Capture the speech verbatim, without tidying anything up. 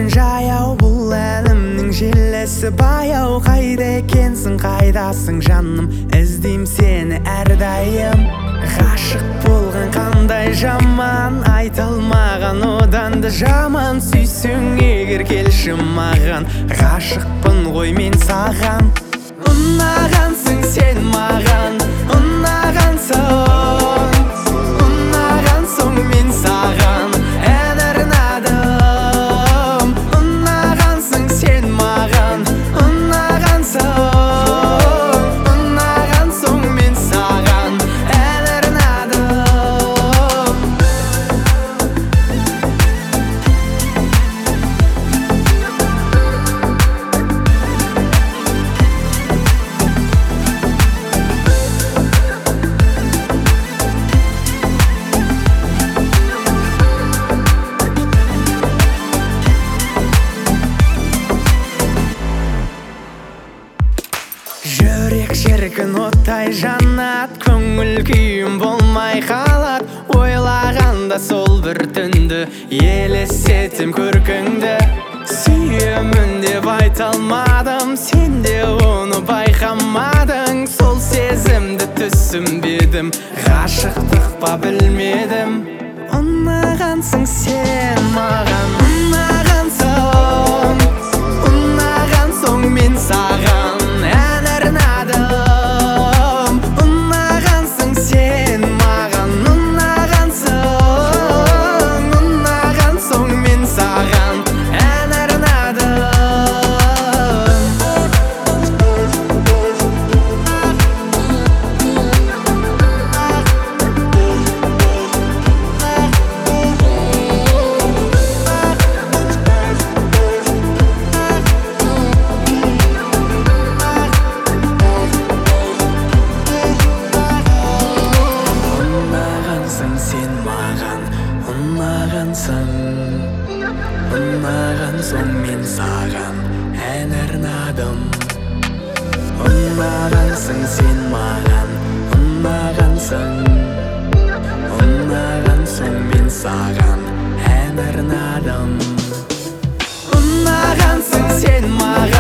Жүрегің жаяу, бұл әлімнің желесі баяу. Қайда екенсің, қайдасың жаным, іздейм сені әрдайым. Ғашық болған қандай жаман, айтылмаған одан да жаман. Сүйсің егер келші маған, ғашықпын ғой мен саған. Ұнағансың сен маған, ұнағансың, ұнаған соң мен саған ән арнадым. Ұнағансың сен маған, ұнағансың, ұнаған соң мен саған ән арнадым. Жүрек шіркін оттай жанат, көңіл күйім болмай қалат. Ойлағанда сол бір түнді, елестетем көркіңді. Сүйемін деп айта алмадым, сен де оны байқамадың. Сол сезімді түсінбедім, ғашықтық па білмедім. Ұнағансың сен маған, ұнағансың, ұнаған соң мен саған ән арнадым. Ұнағансың сен маған, ұнағансың, ұнаған соң мен саған ән арнадым. Сен маған ұнағансың, ұнаған соң мен саған ән арнадым. Ұнағансың сен маған, ұнағансың, ұнаған соң мен саған ән арнадым. Ұнағансың сен маған.